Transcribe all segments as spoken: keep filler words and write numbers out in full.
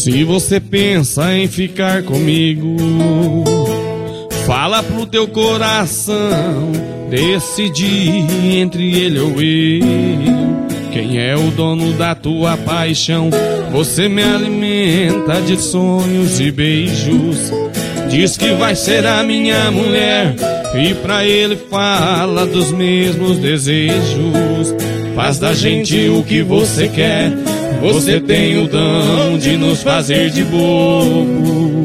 Se você pensa em ficar comigo, fala pro teu coração decidir entre ele ou eu. Quem é o dono da tua paixão? Você me alimenta de sonhos e beijos, diz que vai ser a minha mulher, e pra ele fala dos mesmos desejos. Faz da gente o que você quer, você tem o dom de nos fazer de bobo.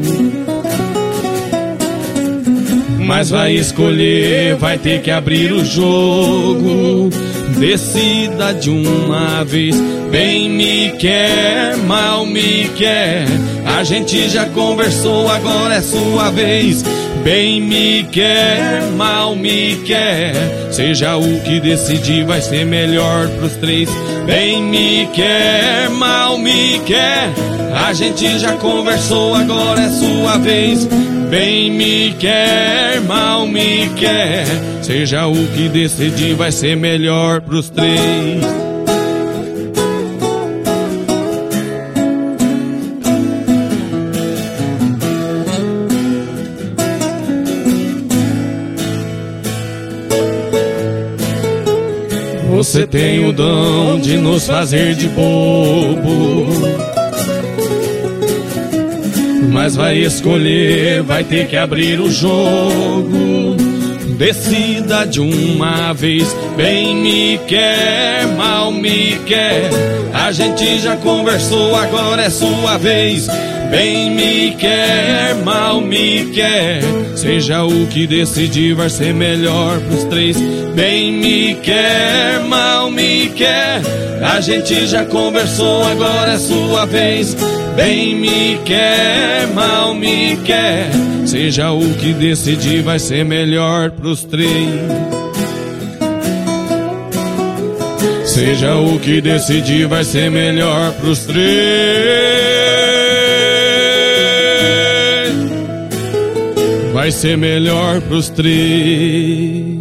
Mas vai escolher, vai ter que abrir o jogo. Decida de uma vez, bem me quer, mal me quer. A gente já conversou, agora é sua vez. Bem me quer, mal me quer. Seja o que decidir, vai ser melhor pros três. Bem me quer, mal me quer. A gente já conversou, agora é sua vez. Bem me quer, mal me quer. Seja o que decidir, vai ser melhor pros três. Você tem o dom de nos fazer de bobo, mas vai escolher, vai ter que abrir o jogo. Decida de uma vez, bem me quer, mal me quer. A gente já conversou, agora é sua vez. Bem me quer, mal me quer. Seja o que decidir, vai ser melhor pros três. Bem me quer, mal me quer. A gente já conversou, agora é sua vez. Bem me quer, mal me quer. Seja o que decidir, vai ser melhor pros três. Seja o que decidir, vai ser melhor pros três. Vai ser melhor pros três.